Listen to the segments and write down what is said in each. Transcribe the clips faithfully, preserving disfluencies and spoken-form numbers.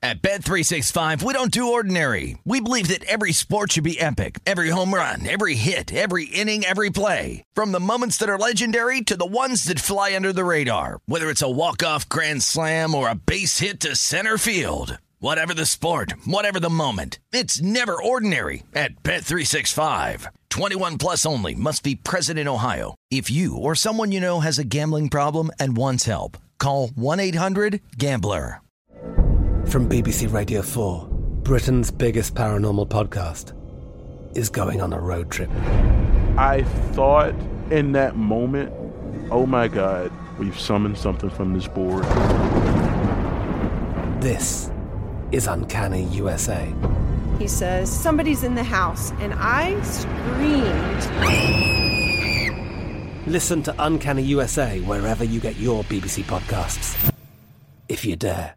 At Bet three sixty-five, we don't do ordinary. We believe that every sport should be epic. Every home run, every hit, every inning, every play. From the moments that are legendary to the ones that fly under the radar. Whether it's a walk-off grand slam or a base hit to center field. Whatever the sport, whatever the moment. It's never ordinary at Bet three sixty-five. twenty-one plus only. Must be present in Ohio. If you or someone you know has a gambling problem and wants help, call one eight hundred gambler. From B B C Radio four, Britain's biggest paranormal podcast is going on a road trip. I thought in that moment, oh my God, we've summoned something from this board. This is Uncanny U S A. He says, somebody's in the house, and I screamed. Listen to Uncanny U S A wherever you get your B B C podcasts, if you dare.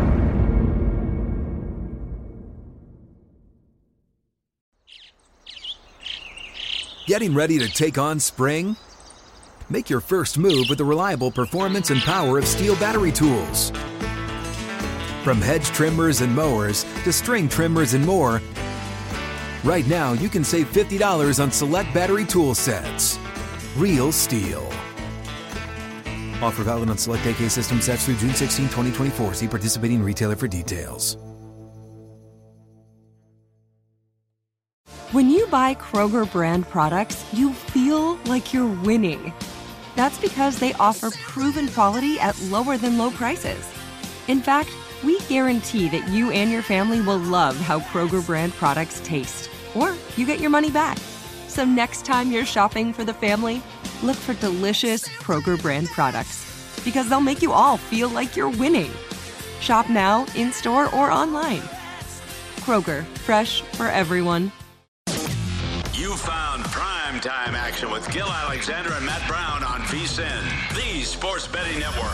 Getting ready to take on spring? Make your first move with the reliable performance and power of Steel battery tools. From hedge trimmers and mowers to string trimmers and more, right now you can save fifty dollars on select battery tool sets. Real Steel. Offer valid on select A K system sets through June sixteenth, twenty twenty-four. See participating retailer for details. When you buy Kroger brand products, you feel like you're winning. That's because they offer proven quality at lower than low prices. In fact, we guarantee that you and your family will love how Kroger brand products taste, or you get your money back. So next time you're shopping for the family, look for delicious Kroger brand products, because they'll make you all feel like you're winning. Shop now, in-store, or online. Kroger, fresh for everyone. You found primetime action with Gil Alexander and Matt Brown on VSiN, the sports betting network.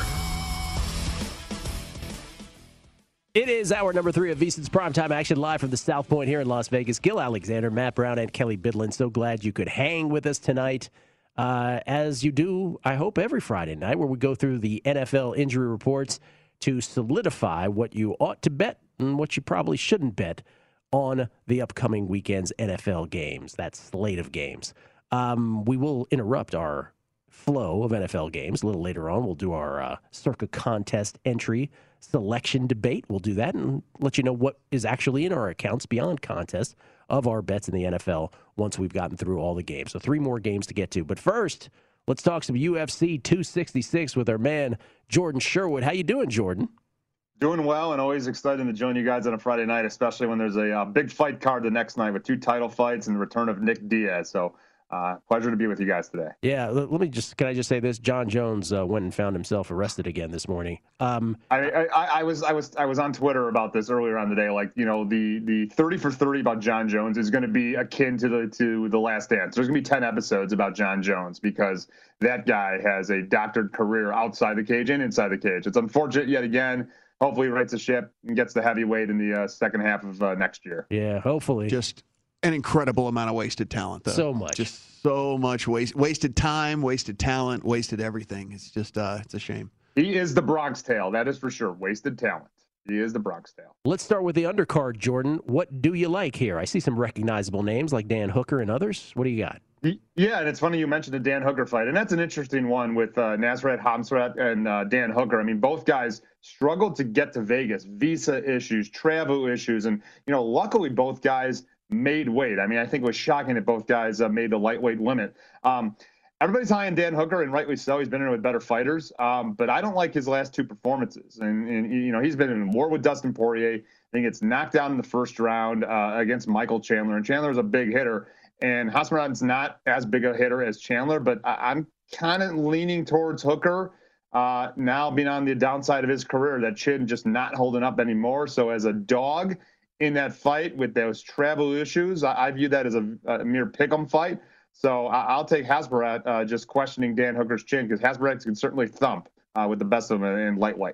It is hour number three of VSiN's primetime action, live from the South Point here in Las Vegas. Gil Alexander, Matt Brown, and Kelly Bidlin. So glad you could hang with us tonight, uh, as you do, I hope, every Friday night, where we go through the N F L injury reports to solidify what you ought to bet and what you probably shouldn't bet on the upcoming weekend's N F L games, that slate of games. Um, we will interrupt our flow of N F L games a little later on. We'll do our uh, Circa contest entry selection debate. We'll do that and let you know what is actually in our accounts beyond contest of our bets in the N F L once we've gotten through all the games. So three more games to get to. But first, let's talk some U F C two sixty-six with our man, Jordan Sherwood. How you doing, Jordan? Doing well, and always excited to join you guys on a Friday night, especially when there's a uh, big fight card the next night with two title fights and the return of Nick Diaz. So uh, pleasure to be with you guys today. Yeah, let, let me just, can I just say this? John Jones uh, went and found himself arrested again this morning. Um, I, I, I was I was I was on Twitter about this earlier on today. Like, you know, the the thirty for thirty about John Jones is going to be akin to the to the Last Dance. There's going to be ten episodes about John Jones because that guy has a doctored career outside the cage and inside the cage. It's unfortunate yet again. Hopefully he rights the ship and gets the heavyweight in the uh, second half of uh, next year. Yeah, hopefully. Just an incredible amount of wasted talent, though. So much. Just so much waste, wasted time, wasted talent, wasted everything. It's just, uh, it's a shame. He is the Bronx Tale, that is for sure. Wasted talent. He is the Bronx Tale. Let's start with the undercard, Jordan. What do you like here? I see some recognizable names like Dan Hooker and others. What do you got? Yeah, and it's funny you mentioned the Dan Hooker fight, and that's an interesting one with uh, Nasrat Hamzat and uh, Dan Hooker. I mean, both guys struggled to get to Vegas, visa issues, travel issues, and, you know, luckily both guys made weight. I mean, I think it was shocking that both guys uh, made the lightweight limit. Um, everybody's high on Dan Hooker, and rightly so. He's been in with better fighters, um, but I don't like his last two performances. And, and, you know, he's been in war with Dustin Poirier. I think it's knocked down in the first round uh, against Michael Chandler, and Chandler's a big hitter. And Hasmarat's not as big a hitter as Chandler, but I, I'm kind of leaning towards Hooker uh, now being on the downside of his career, that chin just not holding up anymore. So as a dog in that fight with those travel issues, I, I view that as a, a mere pick'em fight. So I, I'll take Hasmarat uh, just questioning Dan Hooker's chin, because Hasmarat can certainly thump uh, with the best of them in lightweight.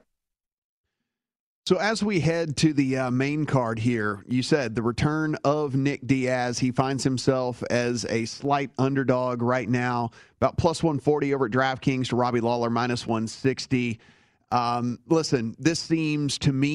So as we head to the uh, main card here, you said the return of Nick Diaz. He finds himself as a slight underdog right now, about plus one forty over at DraftKings to Robbie Lawler, minus one sixty. Um, listen, this seems to me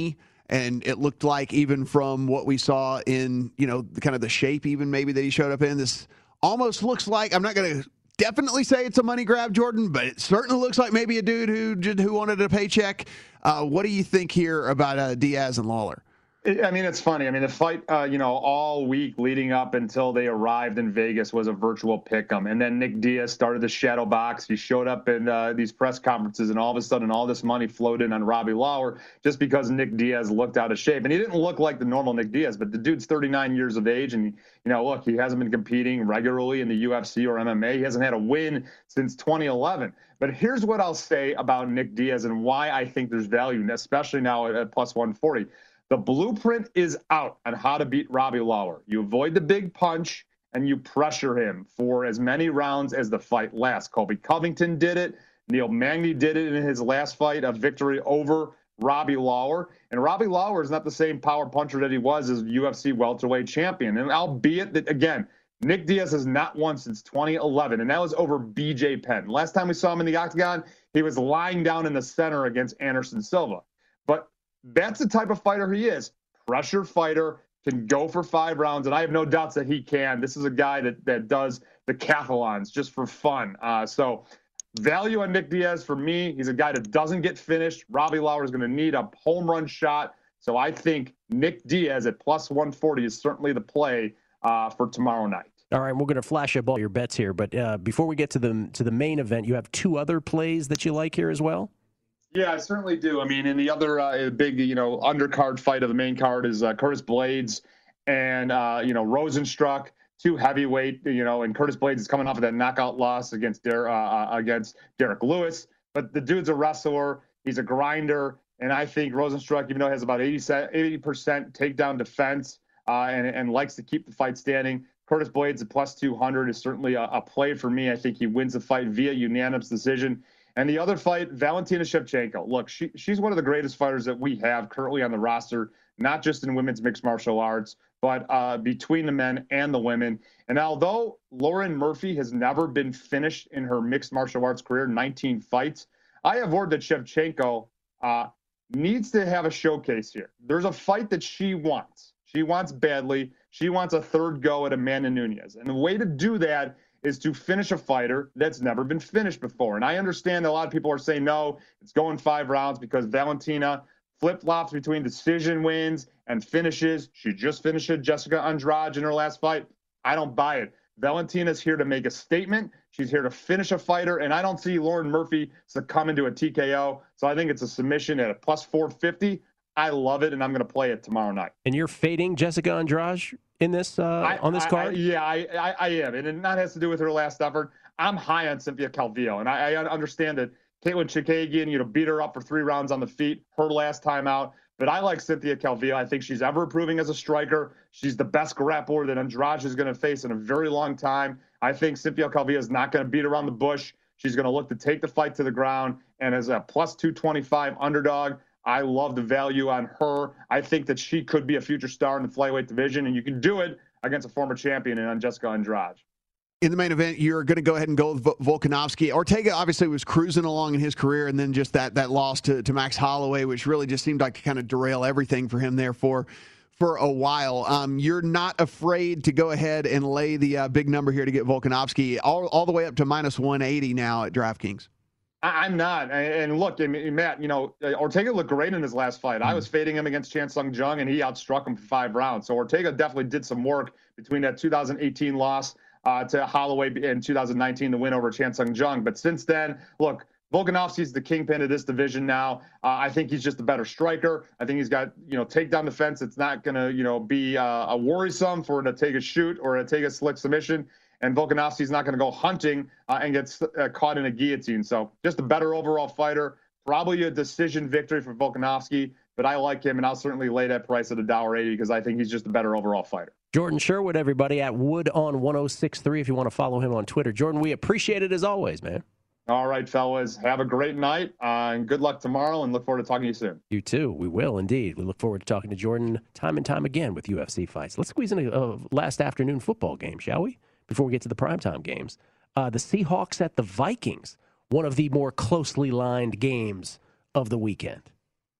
And it looked like, even from what we saw in, you know, the kind of the shape even maybe that he showed up in, this almost looks like, I'm not going to definitely say it's a money grab, Jordan, but it certainly looks like maybe a dude who who wanted a paycheck. Uh, what do you think here about uh, Diaz and Lawler? I mean, it's funny. I mean, the fight, uh, you know, all week leading up until they arrived in Vegas was a virtual pick'em. And then Nick Diaz started the shadow box. He showed up in uh, these press conferences, and all of a sudden all this money flowed in on Robbie Lawler just because Nick Diaz looked out of shape. And he didn't look like the normal Nick Diaz, but the dude's thirty-nine years of age. And, you know, look, he hasn't been competing regularly in the U F C or M M A. He hasn't had a win since twenty eleven. But here's what I'll say about Nick Diaz and why I think there's value, especially now at plus one forty. The blueprint is out on how to beat Robbie Lawler. You avoid the big punch and you pressure him for as many rounds as the fight lasts. Colby Covington did it. Neil Magny did it in his last fight, a victory over Robbie Lawler. And Robbie Lawler is not the same power puncher that he was as U F C welterweight champion. And albeit that, again, Nick Diaz has not won since twenty eleven, and that was over B J Penn. Last time we saw him in the octagon, he was lying down in the center against Anderson Silva. But that's the type of fighter he is. Pressure fighter, can go for five rounds, and I have no doubts that he can. This is a guy that that does the decathlons just for fun. Uh, so value on Nick Diaz for me. He's a guy that doesn't get finished. Robbie Lawler is going to need a home run shot. So I think Nick Diaz at plus one forty is certainly the play uh, for tomorrow night. All right, we're going to flash up all your bets here, but uh, before we get to the to the main event, you have two other plays that you like here as well? Yeah, I certainly do. I mean, in the other uh, big, you know, undercard fight of the main card is uh, Curtis Blades and, uh, you know, Rosenstruck, two heavyweight, you know, and Curtis Blades is coming off of that knockout loss against Der- uh, against Derek Lewis. But the dude's a wrestler. He's a grinder. And I think Rosenstruck, even though he has about eighty percent takedown defense uh, and, and likes to keep the fight standing, Curtis Blades at plus two hundred is certainly a, a play for me. I think he wins the fight via unanimous decision. And the other fight, Valentina Shevchenko. Look, she, she's one of the greatest fighters that we have currently on the roster, not just in women's mixed martial arts, but uh, between the men and the women. And although Lauren Murphy has never been finished in her mixed martial arts career, nineteen fights, I have word that Shevchenko uh, needs to have a showcase here. There's a fight that she wants. She wants badly. She wants a third go at Amanda Nunes. And the way to do that is to finish a fighter that's never been finished before. And I understand a lot of people are saying, no, it's going five rounds because Valentina flip-flops between decision wins and finishes. She just finished Jessica Andrade in her last fight. I don't buy it. Valentina's here to make a statement. She's here to finish a fighter, and I don't see Lauren Murphy succumbing to a T K O. So I think it's a submission at a plus four fifty. I love it, and I'm going to play it tomorrow night. And you're fading Jessica Andrade in this uh, I, on this I, card? I, yeah, I, I, I am, and it not has to do with her last effort. I'm high on Cynthia Calvillo, and I, I understand that Caitlin Chikagian, you know, beat her up for three rounds on the feet her last time out. But I like Cynthia Calvillo. I think she's ever improving as a striker. She's the best grappler that Andrade is going to face in a very long time. I think Cynthia Calvillo is not going to beat around the bush. She's going to look to take the fight to the ground. And as a plus two twenty-five underdog, I love the value on her. I think that she could be a future star in the flyweight division, and you can do it against a former champion in Jessica Andrade. In the main event, you're going to go ahead and go with Volkanovski. Ortega obviously was cruising along in his career, and then just that that loss to, to Max Holloway, which really just seemed like to kind of derail everything for him there for, for a while. Um, you're not afraid to go ahead and lay the uh, big number here to get Volkanovski all, all the way up to minus one eighty now at DraftKings. I'm not. And look, Matt, you know, Ortega looked great in his last fight. I was fading him against Chan Sung Jung, and he outstruck him for five rounds. So Ortega definitely did some work between that two thousand eighteen loss uh, to Holloway in two thousand nineteen, the win over Chan Sung Jung. But since then, look, Volkanovski's the kingpin of this division now. Uh, I think he's just a better striker. I think he's got, you know, takedown defense. It's not going to, you know, be uh, a worrisome for him to take a shoot or to take a slick submission. And Volkanovski's not going to go hunting uh, and get uh, caught in a guillotine. So just a better overall fighter. Probably a decision victory for Volkanovski, but I like him, and I'll certainly lay that price at one dollar eighty because I think he's just a better overall fighter. Jordan Sherwood, everybody, at Wood on one oh six point three if you want to follow him on Twitter. Jordan, we appreciate it as always, man. All right, fellas. Have a great night, uh, and good luck tomorrow, and look forward to talking to you soon. You too. We will, indeed. We look forward to talking to Jordan time and time again with U F C fights. Let's squeeze in a, a last afternoon football game, shall we? Before we get to the primetime games. Uh, the Seahawks at the Vikings, one of the more closely lined games of the weekend.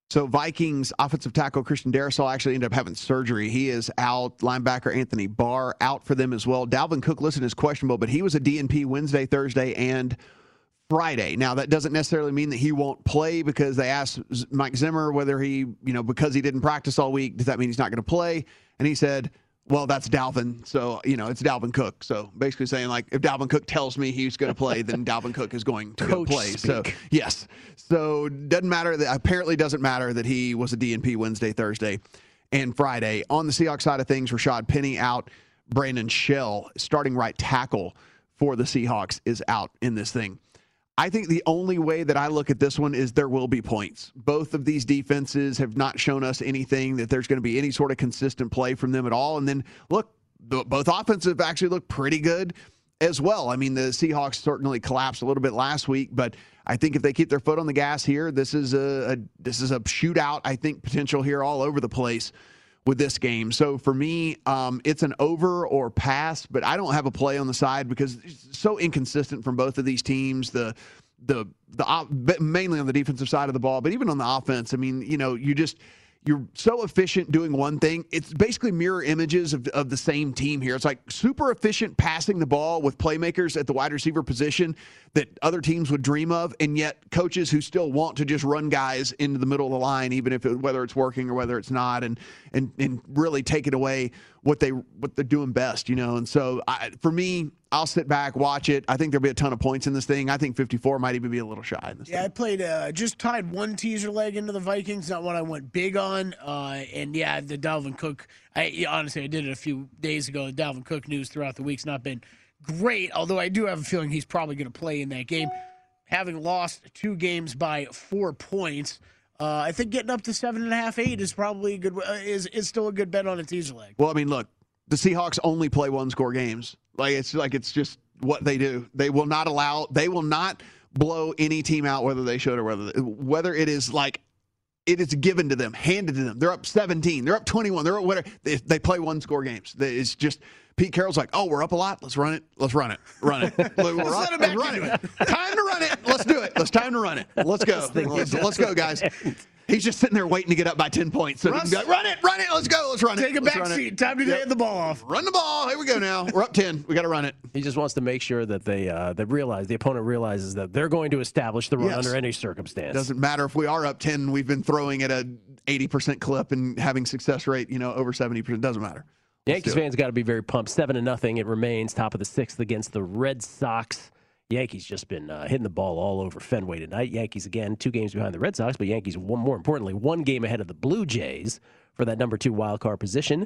So Vikings offensive tackle Christian Darrisaw actually ended up having surgery. He is out. Linebacker Anthony Barr out for them as well. Dalvin Cook listed as questionable, but he was a D N P Wednesday, Thursday, and Friday. Now, that doesn't necessarily mean that he won't play because they asked Mike Zimmer whether he, you know, because he didn't practice all week, does that mean he's not going to play? And he said, well, that's Dalvin. So, you know, it's Dalvin Cook. So basically saying, like, if Dalvin Cook tells me he's going to play, then Dalvin Cook is going to go play. Speak. So, yes. So, doesn't matter. That apparently doesn't matter that he was a D N P Wednesday, Thursday, and Friday. On the Seahawks side of things, Rashad Penny out. Brandon Shell, starting right tackle for the Seahawks, is out in this thing. I think the only way that I look at this one is there will be points. Both of these defenses have not shown us anything that there's going to be any sort of consistent play from them at all. And then, look, the, both offenses actually look pretty good as well. I mean, the Seahawks certainly collapsed a little bit last week, but I think if they keep their foot on the gas here, this is a, a this is a shootout, I think, potential here all over the place with this game. So for me, um, it's an over or pass, but I don't have a play on the side because it's so inconsistent from both of these teams. The the the mainly on the defensive side of the ball, but even on the offense, I mean, you know, you just you're so efficient doing one thing. It's basically mirror images of, of the same team here. It's like super efficient passing the ball with playmakers at the wide receiver position that other teams would dream of, and yet coaches who still want to just run guys into the middle of the line, even if it, whether it's working or whether it's not, and and and really taking away what they what they're doing best, you know. And so I, for me, I'll sit back, watch it. I think there'll be a ton of points in this thing. I think fifty-four might even be a little shy in this yeah, thing. I played, uh, just tied one teaser leg into the Vikings, not one I went big on. Uh, and, yeah, the Dalvin Cook, I honestly, I did it a few days ago. The Dalvin Cook news throughout the week's not been great, although I do have a feeling he's probably going to play in that game. Having lost two games by four points, uh, I think getting up to seven and a half, eight is probably a good, uh, is, is still a good bet on a teaser leg. Well, I mean, look, the Seahawks only play one-score games. Like it's like it's just what they do. They will not allow. They will not blow any team out, whether they should or whether whether it is like it is given to them, handed to them. They're up seventeen. They're up twenty-one. They're up whatever. They, they play one-score games. It's just Pete Carroll's like, oh, we're up a lot. Let's run it. Let's run it. Run it. We're Let's up. let it back Let's run into it. Time to run it. Let's do it. Let's time to run it. Let's go. Let's, let's go, guys. He's just sitting there waiting to get up by ten points. So Russ, he can be like, run it, run it, let's go, let's run it. Take a let's back seat. It. Time to yep. hand the ball off. Run the ball. Here we go now. We're up ten. We got to run it. He just wants to make sure that they uh, they realize, the opponent realizes that they're going to establish the run yes. under any circumstance. Doesn't matter if we are up ten, we've been throwing at a eighty percent clip and having success rate, you know, over seventy percent. Doesn't matter. Let's Yankees fans got to be very pumped. Seven to nothing. It remains top of the sixth against the Red Sox. Yankees just been uh, hitting the ball all over Fenway tonight. Yankees, again, two games behind the Red Sox, but Yankees, one more importantly, one game ahead of the Blue Jays for that number two wild card position.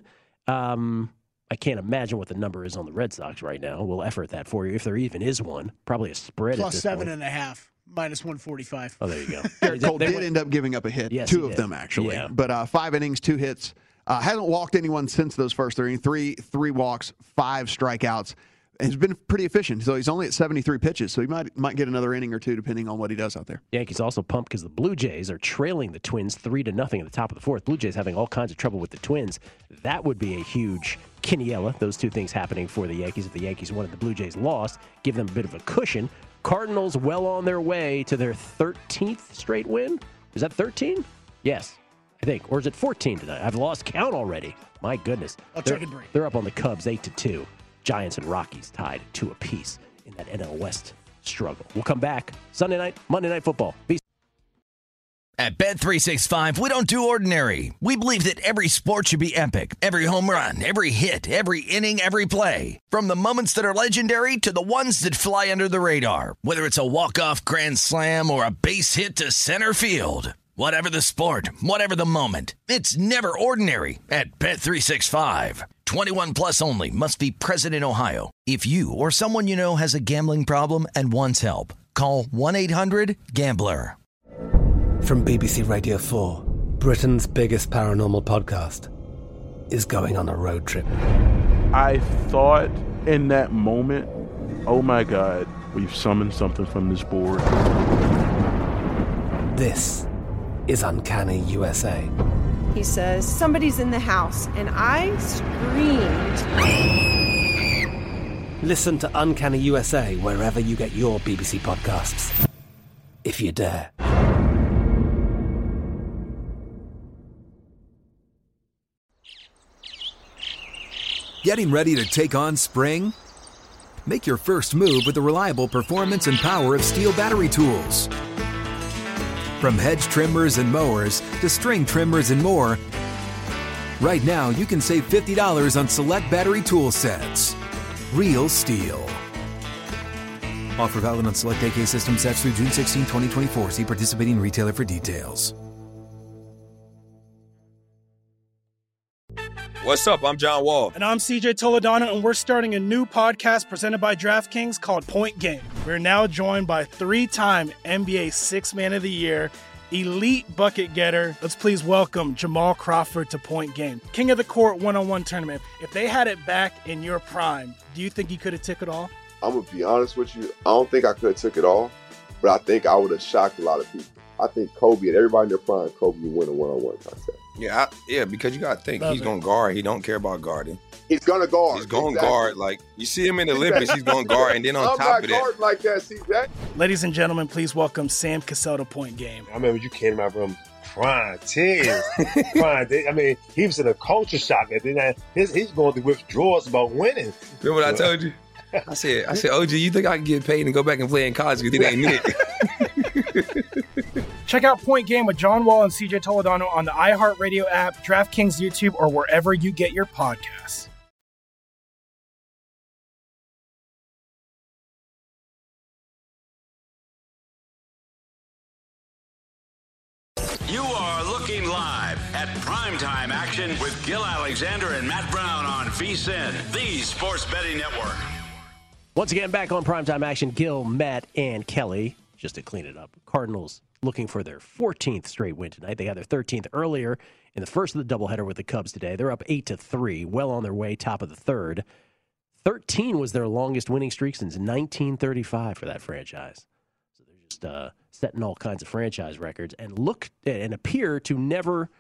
Um, I can't imagine what the number is on the Red Sox right now. We'll effort that for you, if there even is one. Probably a spread Plus at this seven point. and a half, minus one forty-five. Oh, there you go. Garrett Cole They did went- end up giving up a hit. Yes, two he of did. them, actually. Yeah. But uh, five innings, two hits. Uh, hasn't walked anyone since those first three. Three, three walks, five strikeouts. He's been pretty efficient. So he's only at seventy-three pitches. So he might might get another inning or two depending on what he does out there. Yankees also pumped because the Blue Jays are trailing the Twins three to nothing at the top of the fourth. Blue Jays having all kinds of trouble with the Twins. That would be a huge Quiniela. Those two things happening for the Yankees. If the Yankees won and the Blue Jays lost, give them a bit of a cushion. Cardinals well on their way to their thirteenth straight win. Is that thirteen? Yes, I think. Or is it fourteen tonight? I've lost count already. My goodness. I'll they're, check and break. They're up on the Cubs eight to two. Giants and Rockies tied two apiece in that N L West struggle. We'll come back Sunday night, Monday Night Football. Be- At Bet three sixty-five, we don't do ordinary. We believe that every sport should be epic. Every home run, every hit, every inning, every play. From the moments that are legendary to the ones that fly under the radar. Whether it's a walk-off grand slam or a base hit to center field. Whatever the sport, whatever the moment, it's never ordinary at Bet three sixty-five. twenty-one plus only. Must be present in Ohio. If you or someone you know has a gambling problem and wants help, call one eight hundred gambler. From B B C Radio four, Britain's biggest paranormal podcast is going on a road trip. I thought in that moment, oh my God, we've summoned something from this board. This is Uncanny U S A. He says, somebody's in the house, and I screamed. Listen to Uncanny U S A wherever you get your B B C podcasts, if you dare. Getting ready to take on spring? Make your first move with the reliable performance and power of Steel battery tools. From hedge trimmers and mowers to string trimmers and more, right now you can save fifty dollars on select battery tool sets. Real Steel. Offer valid on select A K system sets through June sixteenth, twenty twenty-four. See participating retailer for details. What's up? I'm John Wall. And I'm C J Toledano, and we're starting a new podcast presented by DraftKings called Point Game. We're now joined by three-time N B A Sixth Man of the Year, elite bucket getter. Let's please welcome Jamal Crawford to Point Game. King of the Court one-on-one tournament. If they had it back in your prime, do you think you could have took it all? I'm going to be honest with you. I don't think I could have took it all, but I think I would have shocked a lot of people. I think Kobe and everybody in their prime, Kobe would win a one-on-one contest. Yeah, I, yeah, because you got to think, Love he's going to guard. He don't care about guarding. He's going to guard. He's going to exactly. guard. Like, you see him in the Olympics, he's going to guard. And then on I'm top of that. I'm not guarding like that, C J. Ladies and gentlemen, please welcome Sam Cassell to Point Game. I remember you came out from prime tears. prime, I mean, he was in a culture shock. And then his, he's going through withdrawals about winning. Remember what I told you? I said, I said, O G, you think I can get paid and go back and play in college because it ain't it? Check out Point Game with John Wall and C J Toledano on the iHeartRadio app, DraftKings YouTube, or wherever you get your podcasts. You are looking live at Primetime Action with Gil Alexander and Matt Brown on VSiN, the Sports Betting Network. Once again, back on Primetime Action, Gil, Matt, and Kelly. Just to clean it up, Cardinals looking for their fourteenth straight win tonight. They had their thirteenth earlier in the first of the doubleheader with the Cubs today. They're up eight to three, well on their way, top of the third. thirteen was their longest winning streak since nineteen thirty-five for that franchise. So they're just uh, setting all kinds of franchise records and look and appear to never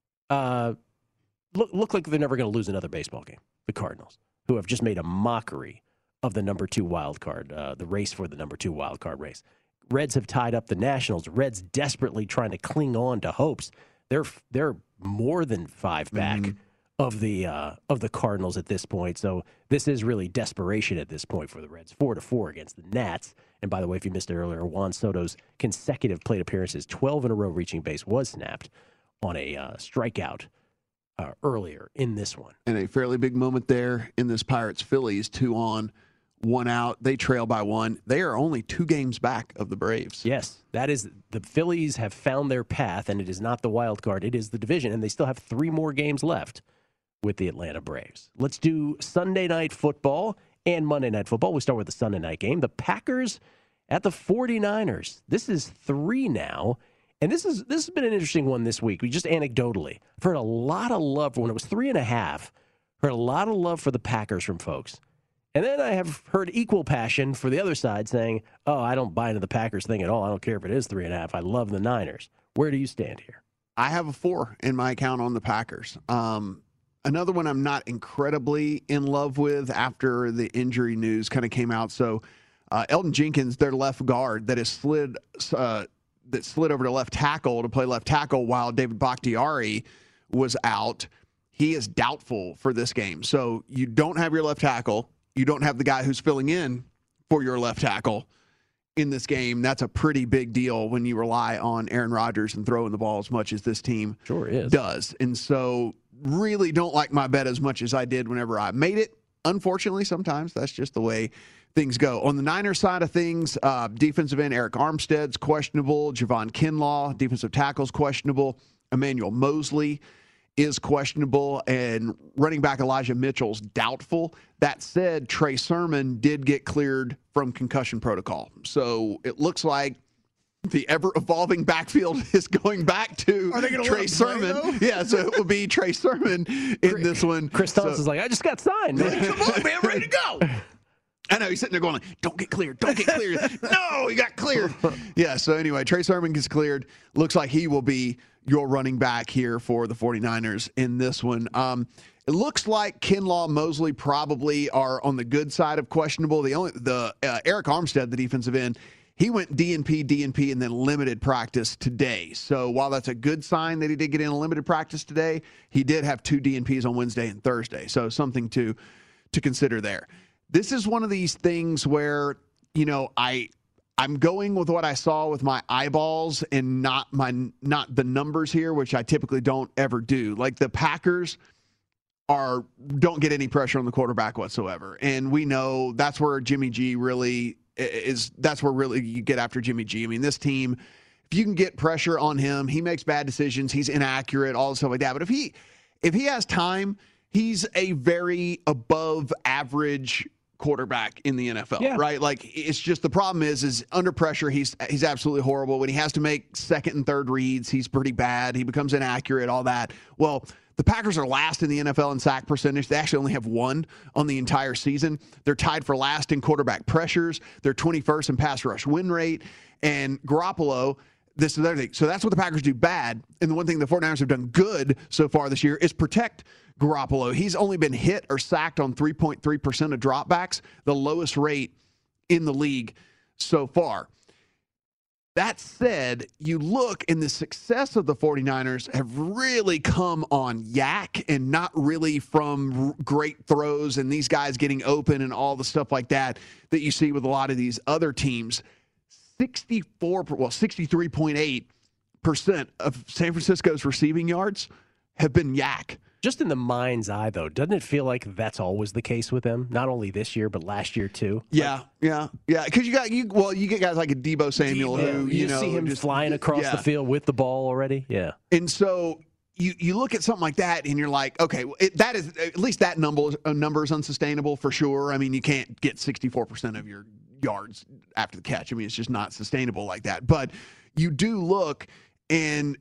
uh, look look like they're never going to lose another baseball game. The Cardinals, who have just made a mockery of the number two wild card, uh, the race for the number two wild card race. Reds have tied up the Nationals. Reds desperately trying to cling on to hopes. They're they're more than five back mm-hmm. of the uh, of the Cardinals at this point. So this is really desperation at this point for the Reds. Four to four against the Nats. And by the way, if you missed it earlier, Juan Soto's consecutive plate appearances, twelve in a row reaching base, was snapped on a uh, strikeout uh, earlier in this one. And a fairly big moment there in this Pirates-Phillies, two on. One out. They trail by one. They are only two games back of the Braves. Yes, that is the Phillies have found their path, and it is not the wild card. It is the division, and they still have three more games left with the Atlanta Braves. Let's do Sunday night football and Monday night football. We start with the Sunday night game. The Packers at the forty-niners. This is three now, and this is this has been an interesting one this week. We just anecdotally I've heard a lot of love when it was three and a half. Heard a lot of love for the Packers from folks. And then I have heard equal passion for the other side saying, oh, I don't buy into the Packers thing at all. I don't care if it is three and a half. I love the Niners. Where do you stand here? I have a four in my account on the Packers. Um, another one I'm not incredibly in love with after the injury news kind of came out. So uh, Elton Jenkins, their left guard that has slid uh, that slid over to left tackle to play left tackle while David Bakhtiari was out. He is doubtful for this game. So you don't have your left tackle. You don't have the guy who's filling in for your left tackle in this game. That's a pretty big deal when you rely on Aaron Rodgers and throwing the ball as much as this team sure is. does. And so really don't like my bet as much as I did whenever I made it. Unfortunately, sometimes that's just the way things go. On the Niners side of things, uh, defensive end Eric Armstead's questionable. Javon Kinlaw, defensive tackle's questionable. Emmanuel Mosley is questionable, and running back Elijah Mitchell's doubtful. That said, Trey Sermon did get cleared from concussion protocol. So it looks like the ever-evolving backfield is going back to Trey Sermon. Yeah, so it will be Trey Sermon in this one. Chris Thompson's so, like, I just got signed, man. Come on, man, ready to go. I know, he's sitting there going, like, don't get cleared, don't get cleared. No, he got cleared. Yeah, so anyway, Trey Sermon gets cleared. Looks like he will be your running back here for the forty-niners in this one. Um, it looks like Kinlaw, Mosley probably are on the good side of questionable. The only the uh, Eric Armstead, the defensive end, He went D N P, D N P, and then limited practice today. So while that's a good sign that he did get in a limited practice today, he did have two D N Ps on Wednesday and Thursday. So something to to consider there. This is one of these things where, you know, I I'm going with what I saw with my eyeballs and not my not the numbers here, which I typically don't ever do. Like the Packers are don't get any pressure on the quarterback whatsoever. And we know that's where Jimmy G really is that's where really you get after Jimmy G. I mean, this team, if you can get pressure on him, he makes bad decisions, he's inaccurate, all stuff like that. But if he if he has time, he's a very above average quarterback in the N F L, yeah. right? Like it's just the problem is is under pressure he's he's absolutely horrible. When he has to make second and third reads, he's pretty bad. He becomes inaccurate, all that. Well, the Packers are last in the N F L in sack percentage. They actually only have one on the entire season. They're tied for last in quarterback pressures. They're twenty-first in pass rush win rate. And Garoppolo, this is the other thing. So that's what the Packers do bad. And the one thing the 49ers have done good so far this year is protect Garoppolo. He's only been hit or sacked on three point three percent of dropbacks, the lowest rate in the league so far. That said, you look and the success of the 49ers have really come on yak and not really from great throws and these guys getting open and all the stuff like that that you see with a lot of these other teams. sixty-four, well, sixty-three point eight percent of San Francisco's receiving yards have been yak. Just in the mind's eye, though, doesn't it feel like that's always the case with them? Not only this year, but last year too. Yeah, like, yeah, yeah. Because you got you. Well, you get guys like a Debo Samuel Debo, who you, you know see him just flying across yeah. the field with the ball already. Yeah, and so you you look at something like that, and you're like, okay, it, that is at least that number uh, number is unsustainable for sure. I mean, you can't get sixty-four percent of your yards after the catch. I mean, it's just not sustainable like that. But you do look, and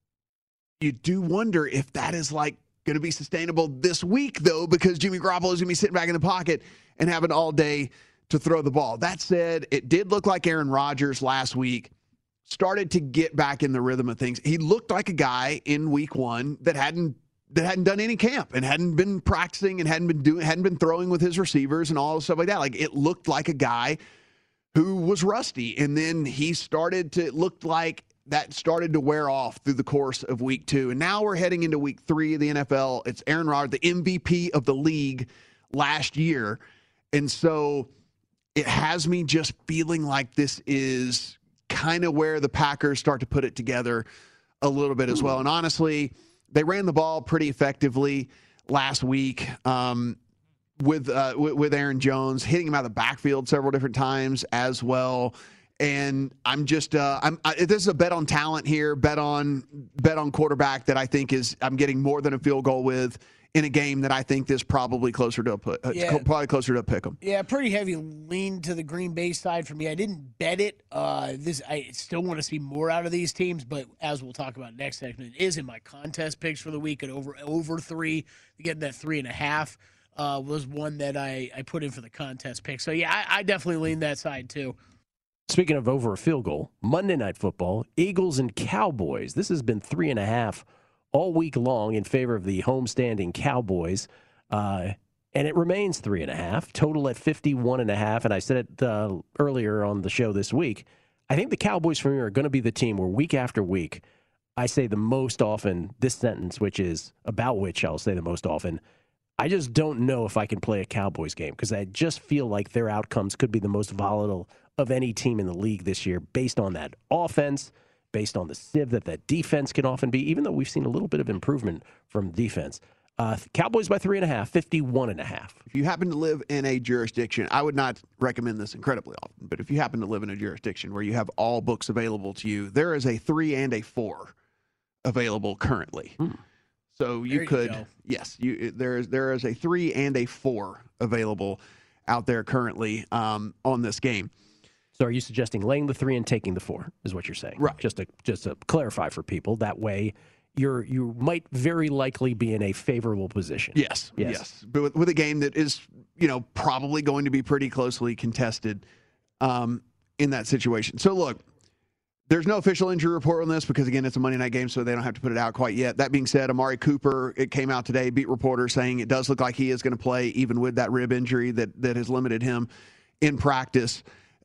you do wonder if that is like going to be sustainable this week, though, because Jimmy Garoppolo is going to be sitting back in the pocket and having all day to throw the ball. That said, it did look like Aaron Rodgers last week started to get back in the rhythm of things. He looked like a guy in week one that hadn't that hadn't done any camp and hadn't been practicing and hadn't been doing hadn't been throwing with his receivers and all the stuff like that. Like it looked like a guy who was rusty, and then he started to it looked like that started to wear off through the course of week two. And now we're heading into week three of the N F L. It's Aaron Rodgers, the M V P of the league last year. And so it has me just feeling like this is kind of where the Packers start to put it together a little bit as well. And honestly, they ran the ball pretty effectively last week um, with, uh, with with Aaron Jones, hitting him out of the backfield several different times as well. And I'm just, uh, I'm. I, this is a bet on talent here, bet on, bet on quarterback that I think is, I'm getting more than a field goal with in a game that I think is probably closer to a put, uh, Yeah. probably closer to a pick 'em. Yeah, pretty heavy lean to the Green Bay side for me. I didn't bet it. Uh, this I still want to see more out of these teams, but as we'll talk about next segment, it is in my contest picks for the week at over over three. To get that three and a half uh, was one that I, I put in for the contest pick. So yeah, I, I definitely lean that side too. Speaking of over a field goal, Monday Night Football, Eagles and Cowboys. This has been three and a half all week long in favor of the homestanding Cowboys. Uh, and it remains three and a half, total at fifty-one and a half. And I said it uh, earlier on the show this week. I think the Cowboys for me are going to be the team where week after week, I say the most often this sentence, which is about which I'll say the most often. I just don't know if I can play a Cowboys game because I just feel like their outcomes could be the most volatile of any team in the league this year based on that offense, based on the sieve that that defense can often be, even though we've seen a little bit of improvement from defense. Uh, Cowboys by three and a half, fifty-one and a half. If you happen to live in a jurisdiction, I would not recommend this incredibly often, but if you happen to live in a jurisdiction where you have all books available to you, there is a three and a four available currently. Hmm. So you There you could, go. yes, you there is there is a three and a four available out there currently um, on this game. So are you suggesting laying the three and taking the four is what you're saying? Right. Just to just to clarify for people, that way you're you might very likely be in a favorable position. Yes, yes, yes. But with, with a game that is, you know, probably going to be pretty closely contested um, in that situation. So look, there's no official injury report on this because, again, it's a Monday night game, so they don't have to put it out quite yet. That being said, Amari Cooper, it came out today, beat reporter, saying it does look like he is going to play even with that rib injury that that has limited him in practice.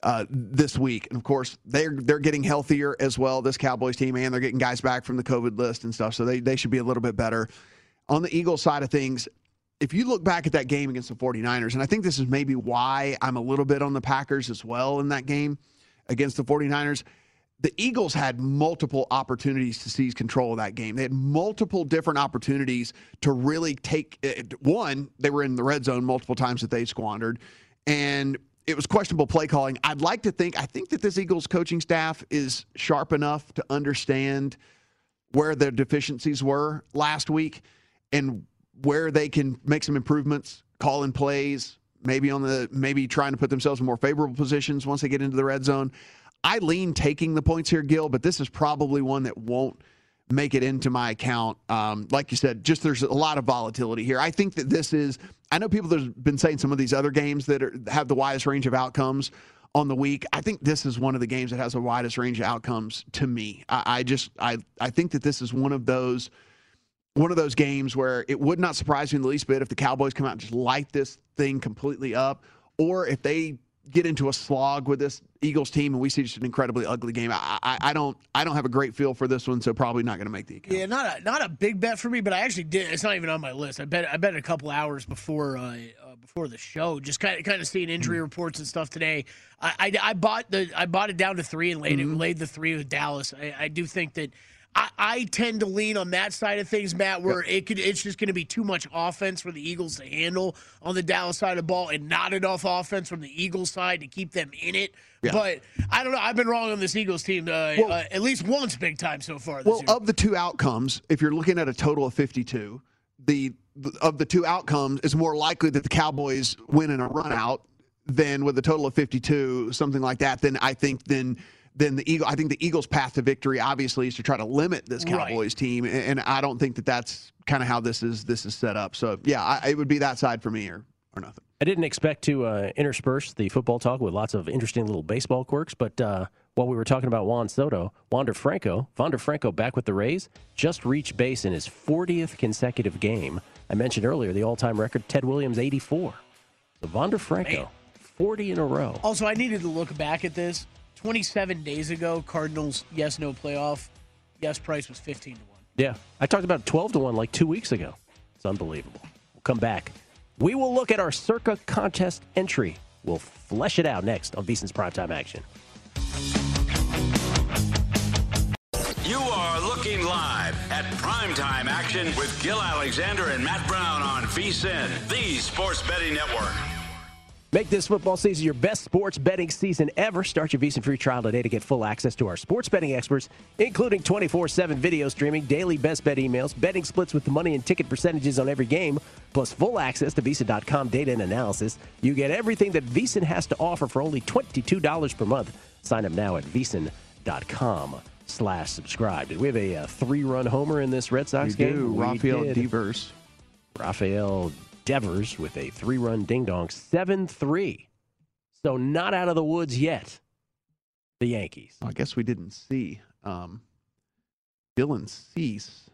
uh, this week. And of course, they're they're getting healthier as well, this Cowboys team, and they're getting guys back from the COVID list and stuff. So they they should be a little bit better. On the Eagles side of things, if you look back at that game against the 49ers, and I think this is maybe why I'm a little bit on the Packers as well in that game against the 49ers, the Eagles had multiple opportunities to seize control of that game. They had multiple different opportunities to really take it. One, they were in the red zone multiple times that they squandered, and it was questionable play calling. I'd like to think, I think that this Eagles coaching staff is sharp enough to understand where their deficiencies were last week and where they can make some improvements, call in plays, maybe on the maybe trying to put themselves in more favorable positions once they get into the red zone. I lean taking the points here, Gil, but this is probably one that won't make it into my account. Um, like you said, just there's a lot of volatility here. I think that this is – I know people that have been saying some of these other games that are, have the widest range of outcomes on the week. I think this is one of the games that has the widest range of outcomes to me. I, I just I, – I think that this is one of those – one of those games where it would not surprise me in the least bit if the Cowboys come out and just light this thing completely up, or if they get into a slog with this Eagles team and we see just an incredibly ugly game. I, I, I don't I don't have a great feel for this one, so probably not going to make the account. Yeah, not a not a big bet for me, but I actually did. It's not even on my list. I bet I bet a couple hours before uh, uh, before the show, just kind of kind of seeing injury mm-hmm. reports and stuff today. I, I, I bought the I bought it down to three and laid mm-hmm. it laid the three with Dallas. I, I do think that. I, I tend to lean on that side of things, Matt, where yep. it could it's just going to be too much offense for the Eagles to handle on the Dallas side of the ball and not enough offense from the Eagles side to keep them in it. Yeah. But I don't know. I've been wrong on this Eagles team uh, well, uh, at least once big time so far this well, year. Of the two outcomes, if you're looking at a total of fifty-two, the of the two outcomes, it's more likely that the Cowboys win in a run out than with a total of fifty-two, something like that. Then I think then – Then the Eagle, I think the Eagles' path to victory obviously is to try to limit this Cowboys right. team, and I don't think that that's kind of how this is this is set up. So yeah, I, it would be that side for me, or or nothing. I didn't expect to uh, intersperse the football talk with lots of interesting little baseball quirks, but uh, while we were talking about Juan Soto, Wander Franco, Wander Franco back with the Rays, just reached base in his fortieth consecutive game. I mentioned earlier the all-time record, Ted Williams, eighty-four. So Wander Franco, Man. forty in a row. Also, I needed to look back at this. twenty-seven days ago, Cardinals yes no playoff. Yes price was fifteen to one. Yeah, I talked about twelve to one like two weeks ago. It's unbelievable. We'll come back. We will look at our Circa contest entry. We'll flesh it out next on VSiN's Primetime Action. You are looking live at Primetime Action with Gil Alexander and Matt Brown on VSiN, the Sports Betting Network. Make this football season your best sports betting season ever. Start your VSiN free trial today to get full access to our sports betting experts, including twenty-four seven video streaming, daily best bet emails, betting splits with the money and ticket percentages on every game, plus full access to VSiN dot com data and analysis. You get everything that VSiN has to offer for only twenty-two dollars per month. Sign up now at VSiN dot com slash subscribe. Did we have a, a three-run homer in this Red Sox we game? Do. Rafael Devers. Rafael Devers with a three-run ding-dong, seven three. So not out of the woods yet, the Yankees. I guess we didn't see um, Dylan Cease.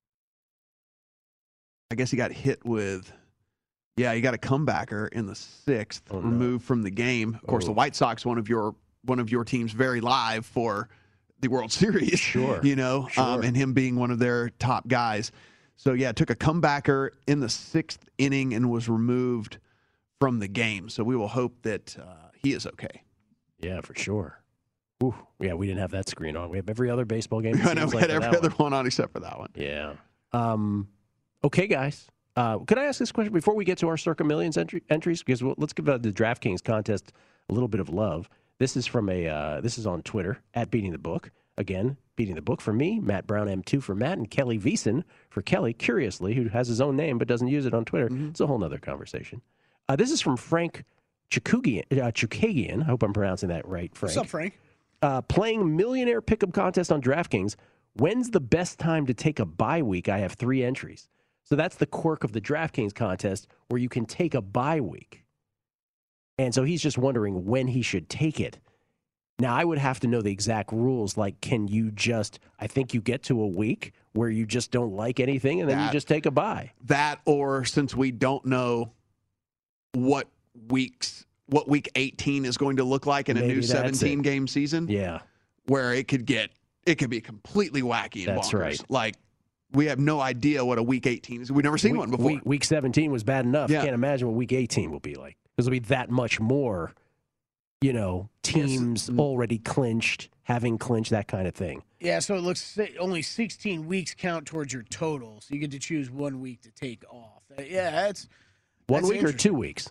I guess he got hit with, yeah, he got a comebacker in the sixth, oh, no. removed from the game. Of course, oh. the White Sox, one of your one of your teams, very live for the World Series. Sure. You know, sure. Um, and him being one of their top guys. So, yeah, took a comebacker in the sixth inning and was removed from the game. So we will hope that uh, he is okay. Yeah, for sure. Ooh, yeah, we didn't have that screen on. We have every other baseball game. I know, we like had every other one. one on except for that one. Yeah. Um, okay, guys. Uh, could I ask this question before we get to our Circa Millions entry, entries? Because we'll, let's give uh, the DraftKings contest a little bit of love. This is from a. Uh, this is on Twitter, at Beating the Book. Again, Beating the Book for me, Matt Brown M two for Matt, and Kelly VSiN for Kelly, curiously, who has his own name but doesn't use it on Twitter. Mm-hmm. It's a whole nother conversation. Uh, this is from Frank Chukagian. Uh, Chukagian. I hope I'm pronouncing that right, Frank. What's up, Frank? Uh, playing Millionaire Pickup Contest on DraftKings. When's the best time to take a bye week? I have three entries. So that's the quirk of the DraftKings contest, where you can take a bye week. And so he's just wondering when he should take it. Now, I would have to know the exact rules. Like, can you just, I think you get to a week where you just don't like anything and then that, you just take a bye. That, or since we don't know what weeks what Week eighteen is going to look like in a Maybe new that's seventeen it. game season. Yeah. Where it could get, it could be completely wacky and That's bonkers. right. Like, we have no idea what a Week eighteen is. We've never seen week, one before. Week, week seventeen was bad enough. Yeah. Can't imagine what week eighteen will be like. Because it'll be that much more, you know, teams Yes. already clinched, having clinched, that kind of thing. Yeah, so it looks si- only sixteen weeks count towards your total, so you get to choose one week to take off. Uh, Yeah, that's One that's week or interesting. two weeks?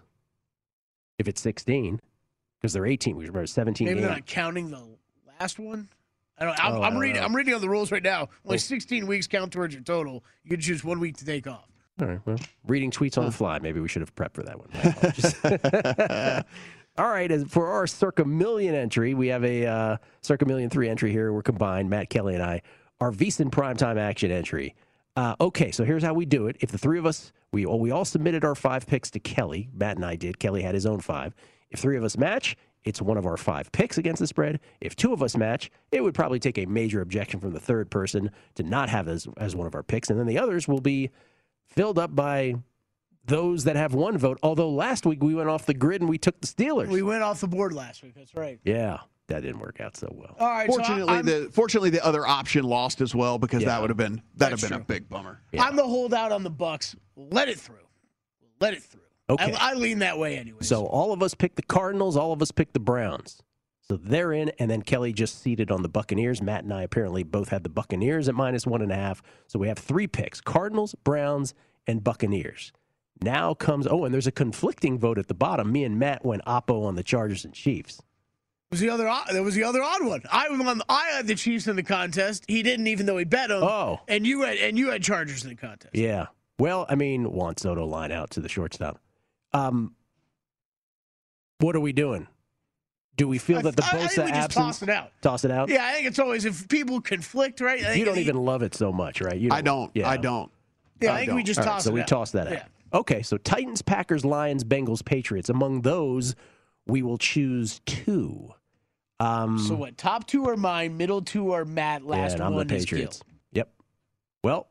If it's sixteen, because they're eighteen weeks. Remember, seventeen Maybe they're games. not counting the last one. I don't. I'm, Oh, I I'm don't reading. know. I'm reading on the rules right now. Only Well- sixteen weeks count towards your total. You can choose one week to take off. All right, well, reading tweets on the fly. Maybe we should have prepped for that one. My apologies. All right, as for our Circa Million entry, we have a uh, Circa Million three entry here. We're combined, Matt, Kelly, and I. Our VSiN Primetime Action entry. Uh, okay, so here's how we do it. If the three of us, we, we all submitted our five picks to Kelly. Matt and I did. Kelly had his own five. If three of us match, it's one of our five picks against the spread. If two of us match, it would probably take a major objection from the third person to not have as, as one of our picks. And then the others will be filled up by those that have one vote. Although last week we went off the grid and we took the Steelers. We went off the board last week. That's right. Yeah, that didn't work out so well. All right. Fortunately, so I, I'm, the fortunately the other option lost as well because Yeah. that would have been that That's have been true. a big bummer. Yeah. I'm the holdout on the Bucks. Let it through. Let it through. Okay. I, I lean that way anyway. So all of us picked the Cardinals, all of us picked the Browns. So they're in, and then Kelly just seated on the Buccaneers. Matt and I apparently both had the Buccaneers at minus one and a half. So we have three picks: Cardinals, Browns, and Buccaneers. Now comes oh, and there's a conflicting vote at the bottom. Me and Matt went oppo on the Chargers and Chiefs. was the other odd- there was the other odd one. I was on. The, I had the Chiefs in the contest. He didn't, even though he bet them. Oh. and you had and you had Chargers in the contest. Yeah. Well, I mean, want Soto line out to the shortstop. Um, what are we doing? Do we feel I- that the I- I Bosa think we just absence? toss it out. Toss it out. Yeah, I think it's always if people conflict, right? I think You don't it- even love it so much, right? You I don't. Yeah. I don't. Yeah, I, I think we don't. just All right, toss so it we out. toss that out. Yeah. Okay, so Titans, Packers, Lions, Bengals, Patriots. Among those, we will choose two. Um, So what? Top two are mine. Middle two are Matt. yeah, Last and I'm one the is Patriots. Gil. Yep. Well,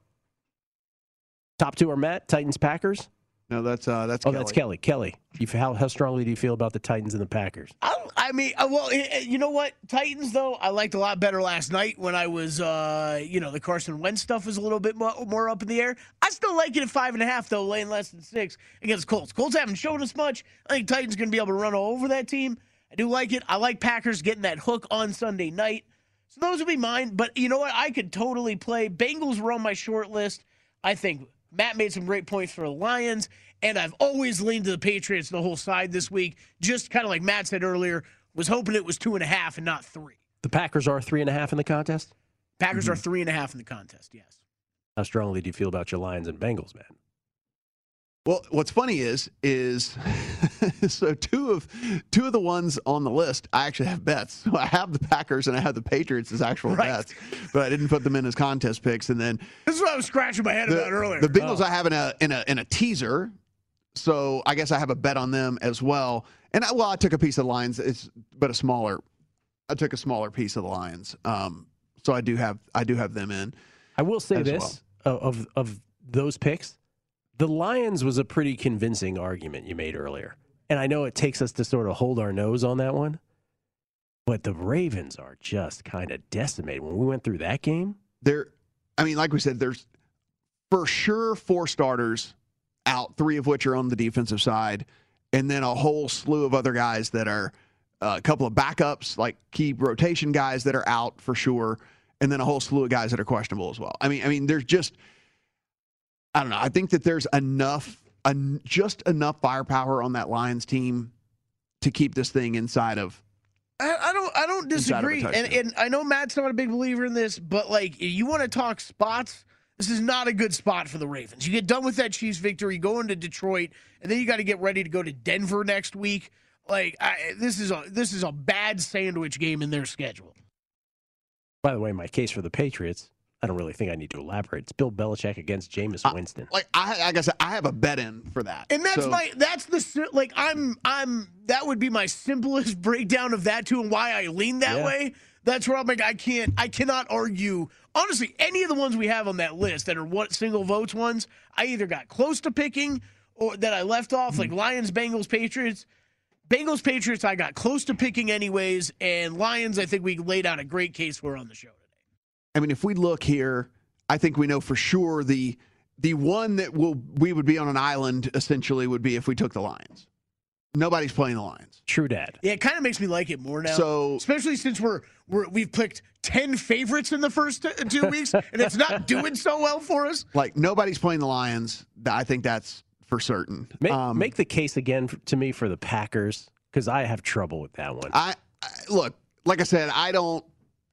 top two are Matt, Titans, Packers. No, that's uh, that's Oh, Kelly. that's Kelly. Kelly, you, how how strongly do you feel about the Titans and the Packers? I, don't- I mean, uh, well, eh, eh, you know what? Titans, though, I liked a lot better last night when I was, uh, you know, the Carson Wentz stuff was a little bit more, more up in the air. I still like it at five and a half, though, laying less than six against Colts. Colts haven't shown us much. I think Titans going to be able to run all over that team. I do like it. I like Packers getting that hook on Sunday night. So those would be mine. But you know what? I could totally play. Bengals were on my short list. I think Matt made some great points for the Lions. And I've always leaned to the Patriots the whole side this week. Just kind of like Matt said earlier, was hoping it was two and a half and not three. The Packers are three and a half in the contest. Packers Mm-hmm. are three and a half in the contest, yes. How strongly do you feel about your Lions and Bengals, man? Well, what's funny is is so two of two of the ones on the list I actually have bets. So I have the Packers and I have the Patriots as actual Right. bets, but I didn't put them in as contest picks. And then This is what I was scratching my head the, about earlier. the Bengals Oh. I have in a in a in a teaser, so I guess I have a bet on them as well. And I, well, I took a piece of the Lions, it's but a smaller. I took a smaller piece of the Lions, um, so I do have I do have them in. I will say as this uh, of of those picks, the Lions was a pretty convincing argument you made earlier, and I know it takes us to sort of hold our nose on that one, but the Ravens are just kind of decimated. When we went through that game, There, I mean, like we said, there's for sure four starters out, three of which are on the defensive side, and then a whole slew of other guys that are uh, a couple of backups, like key rotation guys that are out for sure, and then a whole slew of guys that are questionable as well. I mean, I mean, there's just, I don't know. I think that there's enough, en- just enough firepower on that Lions team to keep this thing inside of. I, I don't I don't Inside of a disagree. And, touchdown. and I know Matt's not a big believer in this, but like you want to talk spots, this is not a good spot for the Ravens. You get done with that Chiefs victory, go into Detroit, and then you got to get ready to go to Denver next week. Like I, this is a this is a bad sandwich game in their schedule. by the way, my case for the Patriots, I don't really think I need to elaborate. It's Bill Belichick against Jameis Winston. Like I, like I said, I have a bet in for that, And that's So- my that's the si- like I'm I'm that would be my simplest breakdown of that too and why I lean that Yeah. way. That's where I'm like I can't I cannot argue. Honestly, any of the ones we have on that list that are what single votes ones, I either got close to picking or that I left off Hmm. like Lions, Bengals, Patriots. Bengals, Patriots, I got close to picking anyways, and Lions, I think we laid out a great case for on the show today. I mean, if we look here, I think we know for sure the the one that will we would be on an island essentially would be if we took the Lions. Nobody's playing the Lions. True dad. Yeah, it kind of makes me like it more now. So, especially since we're, we're we've picked ten favorites in the first t- two weeks, and it's not doing so well for us. Like nobody's playing the Lions. I think that's for certain. Make, um, make the case again f- to me for the Packers, because I have trouble with that one. I, I look, like I said, I don't.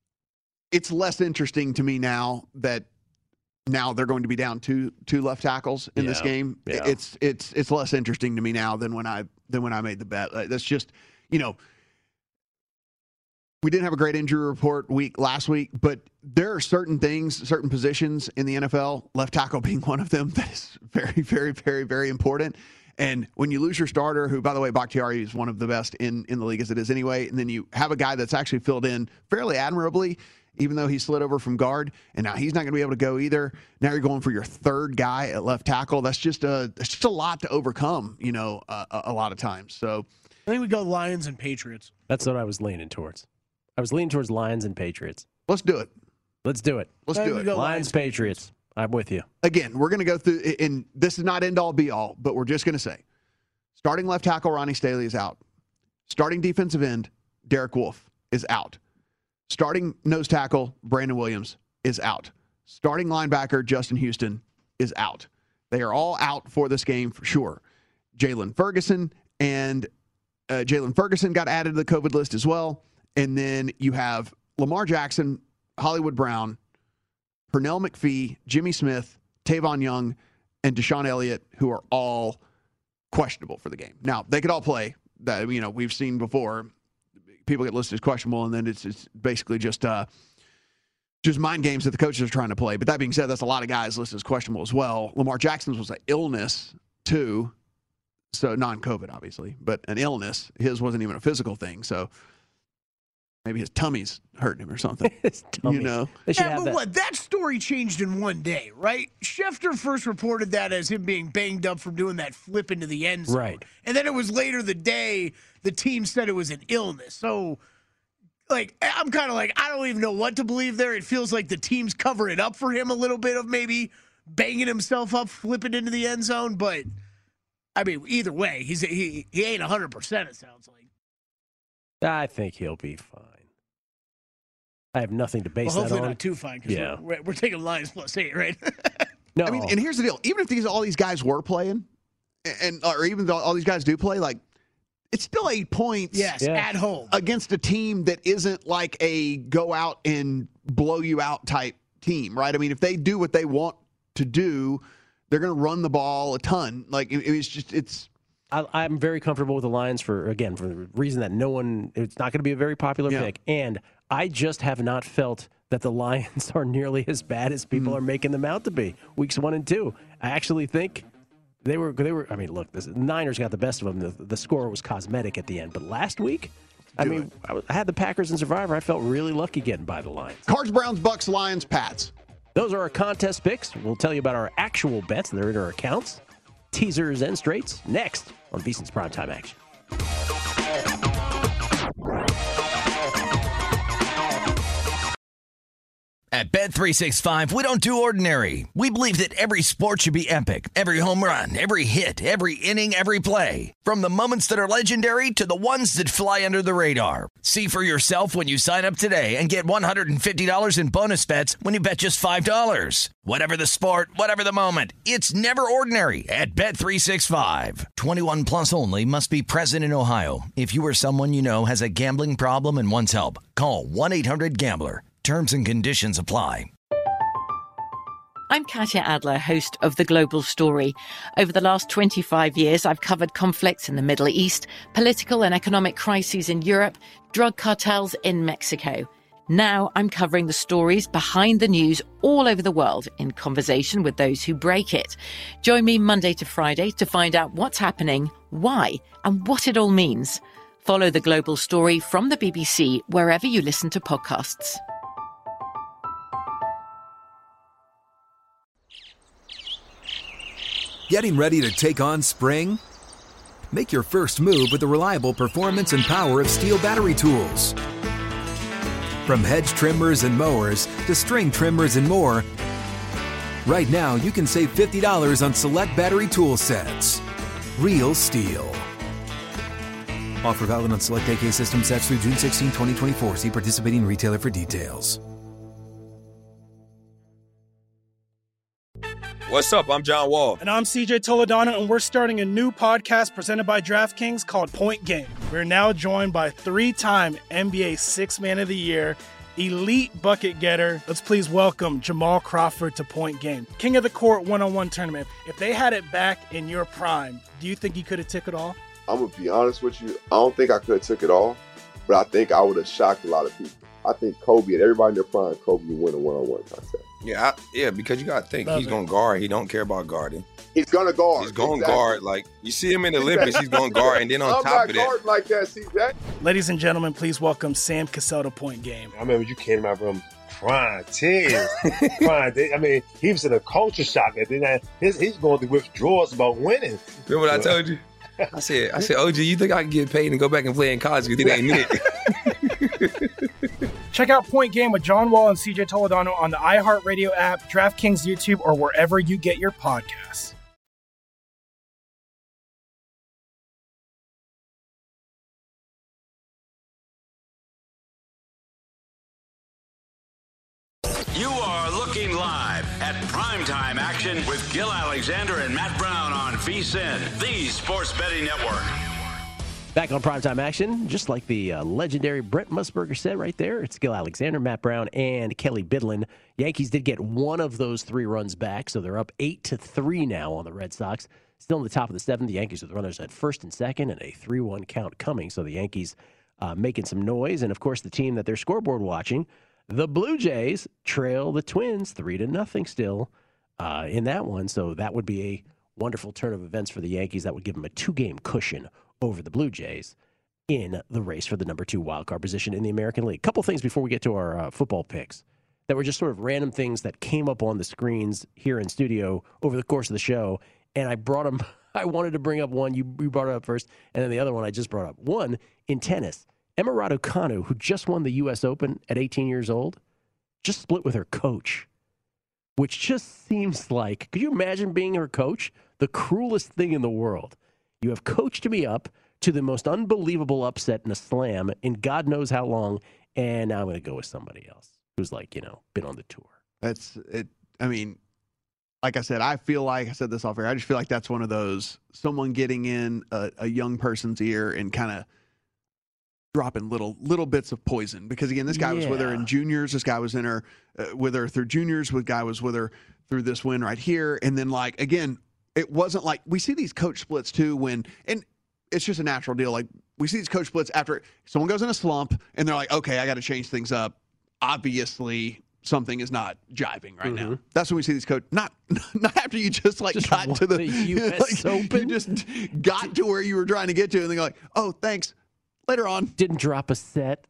It's less interesting to me now that now they're going to be down two two left tackles in Yeah, this game. yeah. It's it's it's less interesting to me now than when I than when I made the bet. Like, that's just, you know, we didn't have a great injury report week last week, but there are certain things, certain positions in the N F L, left tackle being one of them, that is very, very, very, very important. And when you lose your starter, who, by the way, Bakhtiari is one of the best in, in the league as it is anyway, and then you have a guy that's actually filled in fairly admirably, even though he slid over from guard, and now he's not going to be able to go either. Now you're going for your third guy at left tackle. That's just a, that's just a lot to overcome, you know, uh, a, a lot of times. So I think we go Lions and Patriots. That's what I was leaning towards. I was leaning towards Lions and Patriots. Let's do it. Let's do it. Let's do it. Lions, Lions Patriots. I'm with you. Again, we're going to go through, and this is not end all be all, but we're just going to say starting left tackle Ronnie Staley is out. Starting defensive end Derek Wolfe is out. Starting nose tackle Brandon Williams is out. Starting linebacker Justin Houston is out. They are all out for this game for sure. Jalen Ferguson and uh, Jalen Ferguson got added to the COVID list as well. And then you have Lamar Jackson, Hollywood Brown, Pernell McPhee, Jimmy Smith, Tavon Young, and Deshaun Elliott, who are all questionable for the game. Now, they could all play. That, you know, we've seen before. People get listed as questionable, and then it's, it's basically just uh, just mind games that the coaches are trying to play. But that being said, that's a lot of guys listed as questionable as well. Lamar Jackson's was an illness, too. So, non-COVID, obviously, but an illness. His wasn't even a physical thing, so maybe his tummy's hurting him or something. His tummy. You know? Yeah, but that. what? That story changed in one day, right? Schefter first reported that as him being banged up from doing that flip into the end zone. Right. And then it was later the day the team said it was an illness. So, like, I'm kind of like, I don't even know what to believe there. It feels like the team's covering it up for him a little bit of maybe banging himself up, flipping into the end zone. But, I mean, either way, he's he, he ain't one hundred percent, it sounds like. I think he'll be fine. I have nothing to base well, that hopefully on. not too fine, because Yeah. we're, we're taking Lions plus eight, right? No. I mean, and here's the deal. Even if these all these guys were playing, and or even though all these guys do play, like, it's still eight points. Yes, Yeah. at home. Against a team that isn't like a go out and blow you out type team, right? I mean, if they do what they want to do, they're going to run the ball a ton. Like, it, it's just, it's. I, I'm very comfortable with the Lions for, again, for the reason that no one, it's not going to be a very popular Yeah. pick. And I just have not felt that the Lions are nearly as bad as people Mm. are making them out to be. Weeks one and two. I actually think they were, they were, I mean, look, the Niners got the best of them. The, the score was cosmetic at the end. But last week, I Do mean, it. I, was- I had the Packers and Survivor. I felt really lucky getting by the Lions. Cards, Browns, Bucks, Lions, Pats. Those are our contest picks. We'll tell you about our actual bets. They're in our accounts. Teasers and straights next on VSiN's Primetime Action. At Bet three sixty-five, we don't do ordinary. We believe that every sport should be epic. Every home run, every hit, every inning, every play. From the moments that are legendary to the ones that fly under the radar. See for yourself when you sign up today and get one hundred fifty dollars in bonus bets when you bet just five dollars. Whatever the sport, whatever the moment, it's never ordinary at Bet three sixty-five. twenty-one plus only. Must be present in Ohio. If you or someone you know has a gambling problem and wants help, call one eight hundred gambler. Terms and conditions apply. I'm Katya Adler, host of The Global Story. Over the last twenty-five years, I've covered conflicts in the Middle East, political and economic crises in Europe, drug cartels in Mexico. Now I'm covering the stories behind the news all over the world in conversation with those who break it. Join me Monday to Friday to find out what's happening, why, and what it all means. Follow The Global Story from the B B C wherever you listen to podcasts. Getting ready to take on spring? Make your first move with the reliable performance and power of Steel battery tools. From hedge trimmers and mowers to string trimmers and more, right now you can save fifty dollars on select battery tool sets. Real Steel. Offer valid on select A K system sets through June sixteenth, twenty twenty-four. See participating retailer for details. What's up? I'm John Wall. And I'm C J Toledano, and we're starting a new podcast presented by DraftKings called Point Game. We're now joined by three-time N B A Sixth Man of the Year, elite bucket getter. Let's please welcome Jamal Crawford to Point Game. King of the Court one-on-one tournament. If they had it back in your prime, do you think you could have took it all? I'm going to be honest with you. I don't think I could have took it all, but I think I would have shocked a lot of people. I think Kobe and everybody in their prime, Kobe would win a one-on-one contest. Yeah, I, yeah, because you got to think, Love he's it. going to guard. He don't care about guarding. He's going to guard. He's going to Exactly. guard. Like, you see him in the Olympics, he's going to guard. And then on I'm top not of that, guarding like that, C J. Ladies and gentlemen, please welcome Sam Cassell to Point Game. I remember you came to my room crying, tears, crying. They- I mean, he was in a culture shock. And then I, his, he's going through withdrawals about winning. remember what I told you? I said, I said, O G, you think I can get paid and go back and play in college? You think they ain't it? Check out Point Game with John Wall and C J Toledano on the iHeartRadio app, DraftKings YouTube, or wherever you get your podcasts. You are looking live at Primetime Action with Gil Alexander and Matt Brown on VSiN, the Sports Betting Network. Back on Primetime Action, just like the uh, legendary Brent Musburger said right there, it's Gil Alexander, Matt Brown, and Kelly Bidlin. Yankees did get one of those three runs back, so they're up eight to three now on the Red Sox. Still in the top of the seventh, the Yankees with runners at first and second, and a three one count coming. So the Yankees uh, making some noise, and of course the team that they're scoreboard watching, the Blue Jays, trail the Twins three to nothing still uh, in that one. So that would be a wonderful turn of events for the Yankees. That would give them a two-game cushion over the Blue Jays in the race for the number two wildcard position in the American League. Couple things before we get to our uh, football picks that were just sort of random things that came up on the screens here in studio over the course of the show, and I brought them. I wanted to bring up one. You, you brought it up first, and then the other one I just brought up. One, in tennis, Emma Raducanu, who just won the U S Open at eighteen years old, just split with her coach, which just seems like, could you imagine being her coach? The cruelest thing in the world. You have coached me up to the most unbelievable upset in a slam in God knows how long, and now I'm going to go with somebody else who's like, you know, been on the tour. That's it. I mean, like I said, I feel like I said this off air. I just feel like that's one of those someone getting in a, a young person's ear and kind of dropping little little bits of poison. Because again, this guy was with her in juniors. This guy was in her uh, with her through juniors. This guy was with her through this win right here. And then like again, it wasn't like we see these coach splits too when and it's just a natural deal. Like we see these coach splits after someone goes in a slump and they're like, okay, I got to change things up. Obviously, something is not jiving right Mm-hmm. now. That's when we see these coach. Not not after you just like Just got won to the, the U S like, Open. You just got to where you were trying to get to, and then you're like, oh, thanks. Later on, didn't drop a set.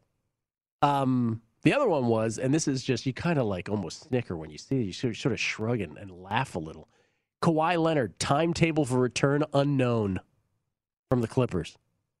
Um, the other one was, and this is just you kind of like almost snicker when you see it. You sort of, sort of shrug and, and laugh a little. Kawhi Leonard, timetable for return unknown from the Clippers.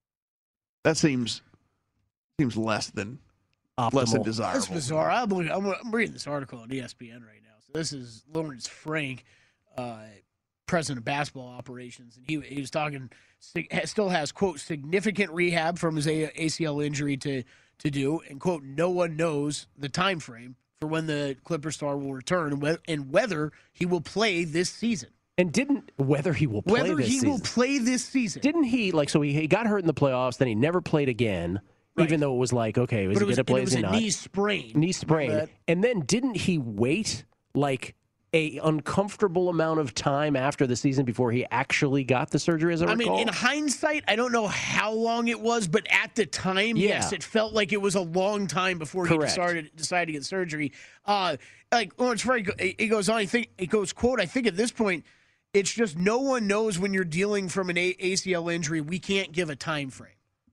That seems seems less than Optimal. less than desirable. That's bizarre. I'm, looking, I'm, I'm reading this article on E S P N right now. So this is Lawrence Frank, uh, president of basketball operations, and he he was talking. Still has quote significant rehab from his A C L injury to to do, and quote no one knows the time frame for when the Clipper star will return and, whe- and whether he will play this season. And didn't whether he will play whether this he season. will play this season. Didn't he like so he, he got hurt in the playoffs, then he never played again, Right. even though it was like, okay, was But he it was, going to play? and it was is he a not? knee sprain. Knee sprain. Remember that? And then didn't he wait like a uncomfortable amount of time after the season before he actually got the surgery, as I, I recall? mean, in hindsight, I don't know how long it was, but at the time, Yeah. yes, it felt like it was a long time before he Correct. decided decided to get surgery. Uh, like Lawrence Frank, he goes on. I think he goes quote. I think at this point, it's just no one knows when you're dealing from an A C L injury. We can't give a time frame.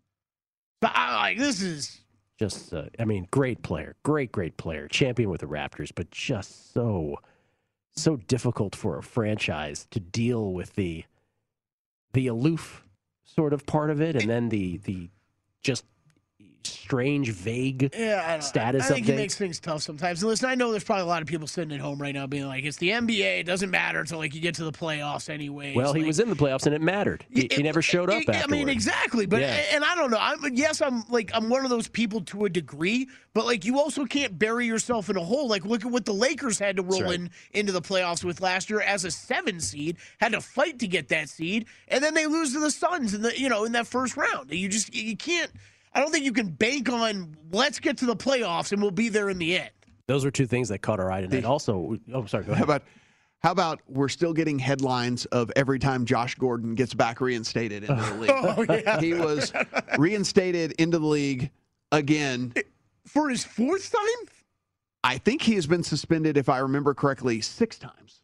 But I like this is just, uh, I mean, great player, great, great player, champion with the Raptors, but just so, so difficult for a franchise to deal with the, the aloof sort of part of it, and then the the just strange, vague yeah, I don't, status I think updates. it makes things tough sometimes. And listen, I know there's probably a lot of people sitting at home right now being like, it's the N B A. It doesn't matter until like you get to the playoffs anyway. Well, he like, was in the playoffs, and it mattered. He, it, he never showed up it, I mean, afterward. exactly. But Yeah. and I don't know. I'm yes, I'm like I'm one of those people to a degree. But like you also can't bury yourself in a hole. Like look at what the Lakers had to roll right. in into the playoffs with last year as a seven seed, had to fight to get that seed, and then they lose to the Suns in the you know in that first round. You just you can't. I don't think you can bank on let's get to the playoffs and we'll be there in the end. Those were two things that caught our eye tonight. Also, oh, sorry, go ahead. How about, how about we're still getting headlines of every time Josh Gordon gets back reinstated into the league? Oh, yeah. He was reinstated into the league again. For his fourth time? I think he has been suspended, if I remember correctly, six times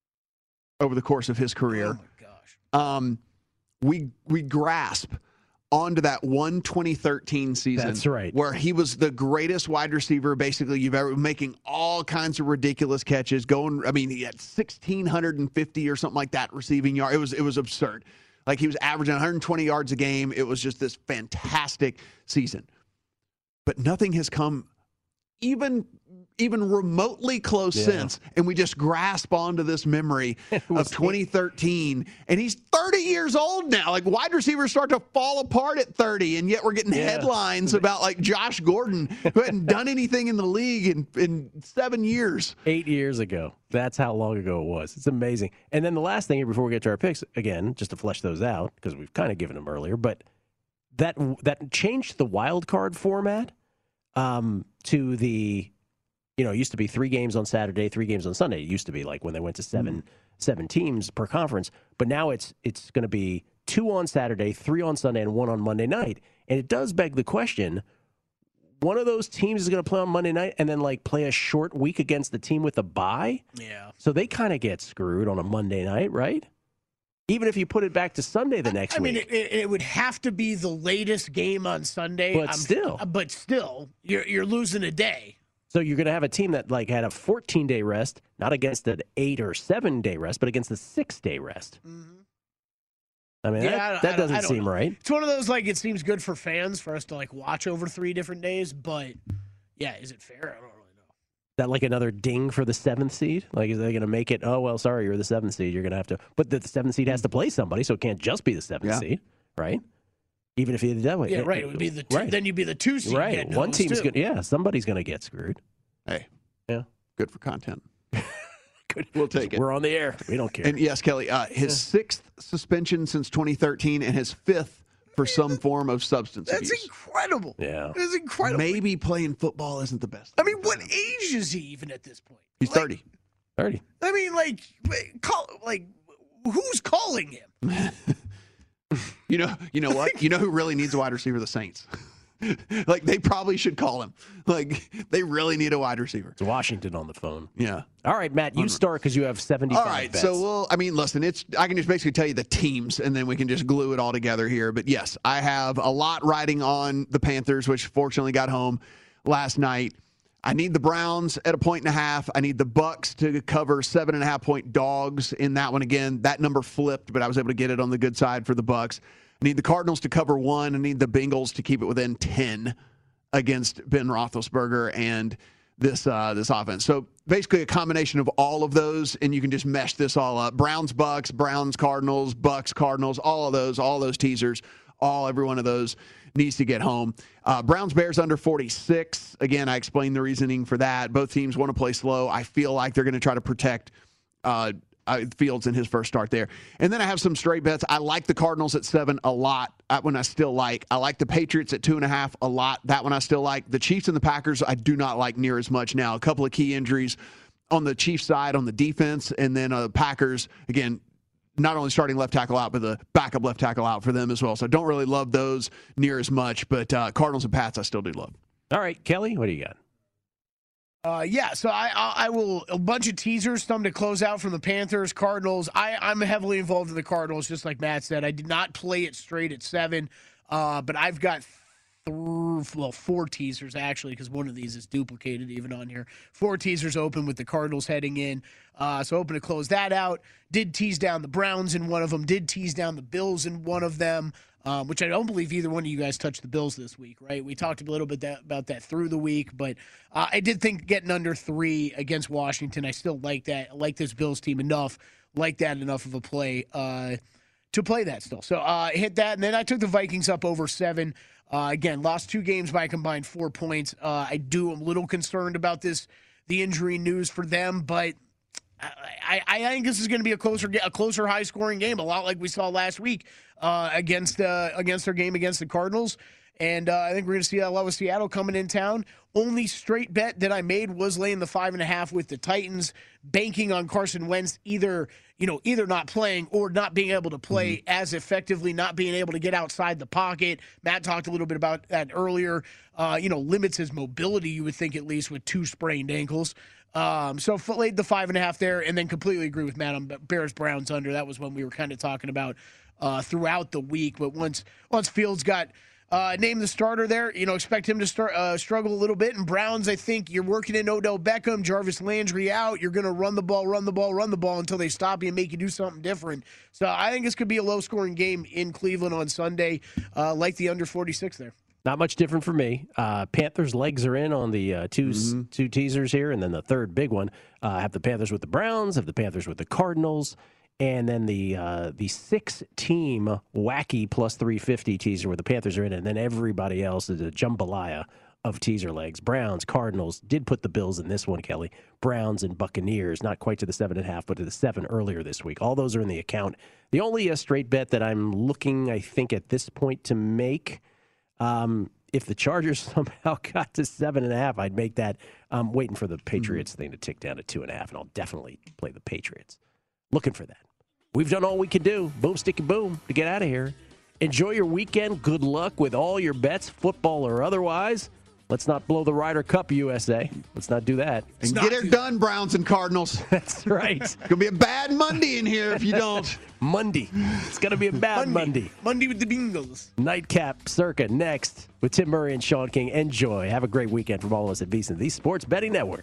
over the course of his career. Oh, my gosh. Um, we, we grasp onto that one twenty thirteen season. That's right. Where he was the greatest wide receiver basically you've ever, making all kinds of ridiculous catches, going, I mean, he had one thousand six hundred fifty or something like that receiving yard. It was, it was absurd. Like he was averaging one hundred twenty yards a game. It was just this fantastic season. But nothing has come even even remotely close Yeah. since, and we just grasp onto this memory of twenty thirteen, and he's thirty years old now. Like wide receivers start to fall apart at thirty, and yet we're getting Yeah. headlines about like Josh Gordon, who hadn't done anything in the league in, in seven years. Eight years ago. That's how long ago it was. It's amazing. And then the last thing here before we get to our picks, again, just to flesh those out, because we've kind of given them earlier, but that that changed the wild card format um, to the, you know, it used to be three games on Saturday, three games on Sunday. It used to be like when they went to seven mm-hmm. seven teams per conference. But now it's it's going to be two on Saturday, three on Sunday, and one on Monday night. And it does beg the question, one of those teams is going to play on Monday night and then like play a short week against the team with a bye. Yeah. So they kind of get screwed on a Monday night, right? Even if you put it back to Sunday the next I week. mean, it, it, it would have to be the latest game on Sunday. But still. But still, you're you're losing a day. So you're going to have a team that like had a fourteen-day rest, not against an eight or seven-day rest, but against a six-day rest. Mm-hmm. I mean, Yeah, that, I don't- that I don't- doesn't I don't seem know. right. It's one of those like it seems good for fans for us to like watch over three different days, but yeah, is it fair? I don't really know. That like another ding for the seventh seed? Like, is they going to make it, oh, well, sorry, you're the seventh seed. You're going to have to, but the, the seventh seed has to play somebody, so it can't just be the seventh Yeah. seed, right? Even if you did that way. Yeah, right. It would be the two, right. then you'd be the two seed. Right. getting One those, team's too. going to, yeah, somebody's going to get screwed. Hey, Yeah. good for content. Good. We'll take it. We're on the air. We don't care. And yes, Kelly, uh, his sixth suspension since twenty thirteen and his fifth for some form of substance That's abuse. incredible. Yeah. That's incredible. Maybe playing football isn't the best. I mean, what age is he even at this point? He's thirty. thirty. I mean, like, wait, call, like, who's calling him? You know, you know what? You know who really needs a wide receiver? The Saints. Like they probably should call him. Like they really need a wide receiver. It's Washington on the phone. Yeah. All right, Matt, you start because you have seventy-five All right, bets. so we'll. I mean, listen, it's. I can just basically tell you the teams, and then we can just glue it all together here. But yes, I have a lot riding on the Panthers, which fortunately got home last night. I need the Browns at a point and a half. I need the Bucks to cover seven and a half point dogs in that one again. That number flipped, but I was able to get it on the good side for the Bucks. I need the Cardinals to cover one. I need the Bengals to keep it within ten against Ben Roethlisberger and this uh, this offense. So basically a combination of all of those, and you can just mesh this all up. Browns, Bucks, Browns, Cardinals, Bucks, Cardinals, all of those, all those teasers, all every one of those needs to get home. Uh, Browns, Bears under forty-six. Again, I explained the reasoning for that. Both teams want to play slow. I feel like they're going to try to protect uh, uh, Fields in his first start there. And then I have some straight bets. I like the Cardinals at seven a lot. That one I still like. I like the Patriots at two and a half a lot. That one I still like. The Chiefs and the Packers I do not like near as much now. A couple of key injuries on the Chiefs side on the defense, and then uh, Packers, again, not only starting left tackle out, but the backup left tackle out for them as well. So I don't really love those near as much, but uh, Cardinals and Pats I still do love. All right, Kelly, what do you got? Uh, yeah, so I, I I will a bunch of teasers, some to close out from the Panthers, Cardinals. I I'm heavily involved in the Cardinals, just like Matt said. I did not play it straight at seven, uh, but I've got th- well four teasers actually, because one of these is duplicated even on here. Four teasers open with the Cardinals heading in, uh, so open to close that out. Did tease down the Browns in one of them. Did tease down the Bills in one of them. um, which I don't believe either one of you guys touched the Bills this week, right? We talked a little bit that, about that through the week, but uh, I did think getting under three against Washington, I still like that. I like this Bills team enough, like that enough of a play uh, to play that still. So uh, I hit that, and then I took the Vikings up over seven. Uh, again, lost two games by a combined four points. Uh, I do, I'm a little concerned about this, the injury news for them, but I, I think this is going to be a closer, a closer, high-scoring game, a lot like we saw last week uh, against uh, against their game against the Cardinals. And uh, I think we're going to see a lot with Seattle coming in town. Only straight bet that I made was laying the five and a half with the Titans, banking on Carson Wentz either you know either not playing or not being able to play mm-hmm. as effectively, not being able to get outside the pocket. Matt talked a little bit about that earlier. Uh, you know, limits his mobility, you would think, at least with two sprained ankles. Um, so laid the five and a half there, and then completely agree with Matt on Bears Browns under. That was when we were kind of talking about uh, throughout the week. But once once Fields got uh, named the starter there, you know, expect him to start uh, struggle a little bit. And Browns, I think you're working in Odell Beckham, Jarvis Landry out. You're going to run the ball, run the ball, run the ball until they stop you and make you do something different. So I think this could be a low-scoring game in Cleveland on Sunday, uh, like the under forty-six there. Not much different for me. Uh, Panthers' legs are in on the uh, two mm-hmm. two teasers here, and then the third big one. Uh, I have the Panthers with the Browns, have the Panthers with the Cardinals, and then the uh, the six-team wacky plus three fifty teaser where the Panthers are in, and then everybody else is a jambalaya of teaser legs. Browns, Cardinals, did put the Bills in this one, Kelly. Browns and Buccaneers, not quite to the seven and a half, but to the seven earlier this week. All those are in the account. The only uh, straight bet that I'm looking, I think, at this point to make. Um, if the Chargers somehow got to seven and a half, I'd make that. I'm waiting for the Patriots mm-hmm. thing to tick down to two and a half, and I'll definitely play the Patriots. Looking for that. We've done all we can do. Boom, sticky, boom, to get out of here. Enjoy your weekend. Good luck with all your bets, football or otherwise. Let's not blow the Ryder Cup, U S A. Let's not do that. And get it done, Browns and Cardinals. That's right. It's going to be a bad Monday in here if you don't. Monday. It's going to be a bad Monday. Monday. Monday with the Bengals. Nightcap Circa next with Tim Murray and Sean King. Enjoy. Have a great weekend from all of us at VSiN, the Sports Betting Network.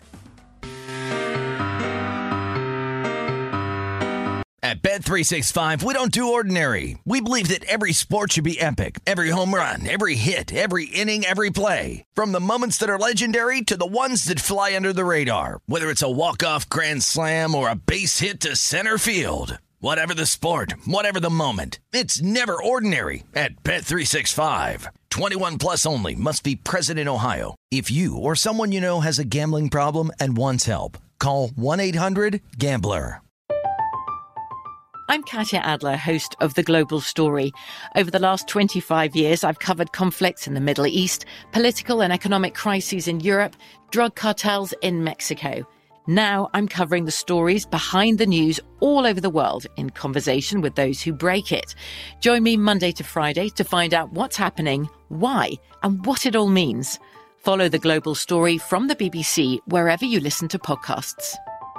At Bet three sixty-five, we don't do ordinary. We believe that every sport should be epic. Every home run, every hit, every inning, every play. From the moments that are legendary to the ones that fly under the radar. Whether it's a walk-off grand slam or a base hit to center field. Whatever the sport, whatever the moment. It's never ordinary at Bet three sixty-five. twenty-one plus only. Must be present in Ohio. If you or someone you know has a gambling problem and wants help, call one eight hundred gambler. I'm Katya Adler, host of The Global Story. Over the last twenty-five years, I've covered conflicts in the Middle East, political and economic crises in Europe, drug cartels in Mexico. Now I'm covering the stories behind the news all over the world in conversation with those who break it. Join me Monday to Friday to find out what's happening, why, and what it all means. Follow The Global Story from the B B C wherever you listen to podcasts.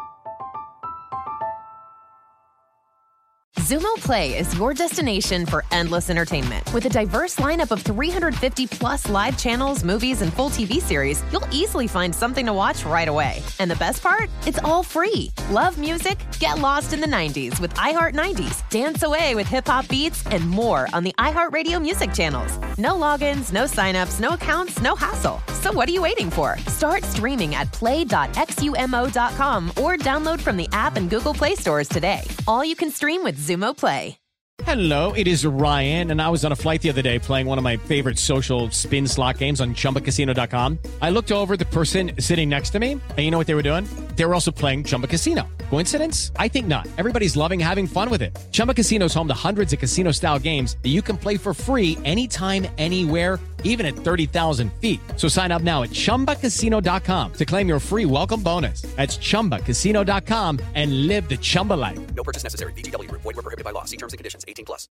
Xumo Play is your destination for endless entertainment. With a diverse lineup of three hundred fifty plus live channels, movies, and full T V series, you'll easily find something to watch right away. And the best part? It's all free. Love music? Get lost in the nineties with iHeart nineties, dance away with hip-hop beats, and more on the iHeartRadio music channels. No logins, no signups, no accounts, no hassle. So what are you waiting for? Start streaming at play dot xumo dot com or download from the app and Google Play stores today. All you can stream with Xumo Play. Hello, it is Ryan, and I was on a flight the other day playing one of my favorite social spin slot games on chumba casino dot com. I looked over at the person sitting next to me, and you know what they were doing? They were also playing Chumba Casino. Coincidence? I think not. Everybody's loving having fun with it. Chumba Casino is home to hundreds of casino-style games that you can play for free anytime, anywhere, even at thirty thousand feet. So sign up now at chumba casino dot com to claim your free welcome bonus. That's chumba casino dot com and live the Chumba life. No purchase necessary. V G W. Void where prohibited by law. See terms and conditions. eighteen plus.